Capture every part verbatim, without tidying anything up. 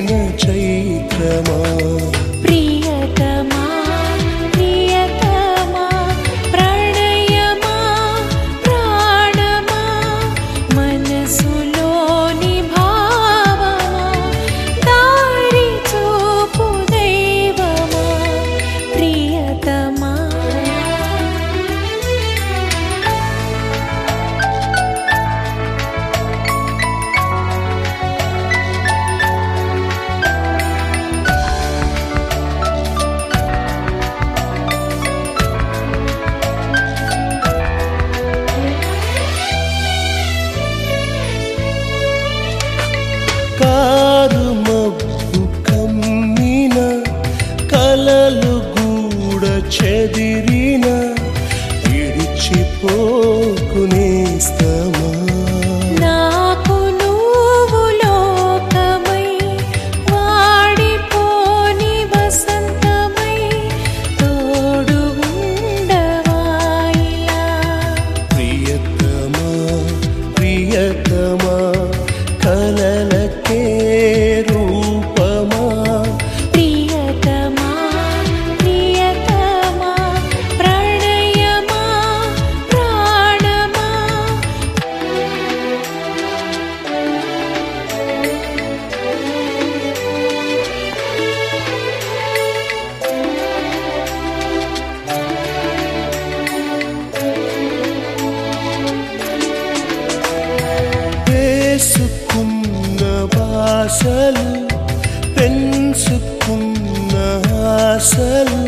చైత్రమా ప్రియతమా ప్రియతమా ప్రణయమా ప్రాణమా మనసులోని భావమా దారి చూపు దైవమా ప్రియతమా కారు మబ్బు కమ్మిన కలలు గూడ చెదిరిన విడిచిపోకునేస్తమా నాకు నువ్వు లోకమై వాడిపోని వసంతమై తోడు ఉండవాయిలా ప్రియతమా ప్రియతమా కలలకే రూపమా ప్రియతమా ప్రియతమా ప్రణయమా ప్రాణమా వేసుకున్న భాషలు పెంచుకున్న ఆశలు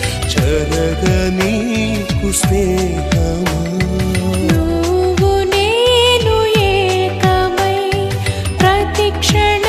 చెరగనీకు స్నేహమా నువ్వు నేను ఏకమై ప్రతి క్షణ